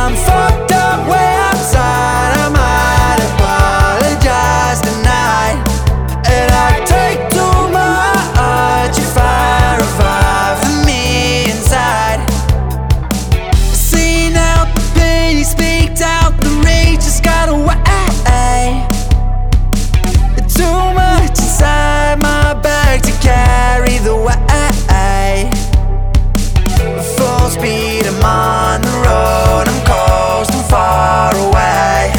I'm fucked up way outside. I might apologize tonight, and I take too much if I revive the me inside. Seen out the pain, he speaked out the rage, just got away. Too much inside my bag to carry the weight. Full speed, I'm on the road, I'm coasting far away.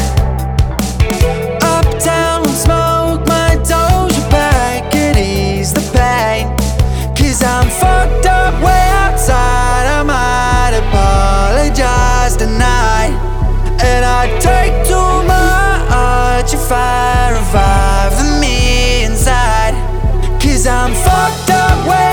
Uptown, smoke my Doja back, it ease the pain. 'Cause I'm fucked up way outside. I might apologize tonight, and I'd take too much if I revive the me inside. 'Cause I'm fucked up way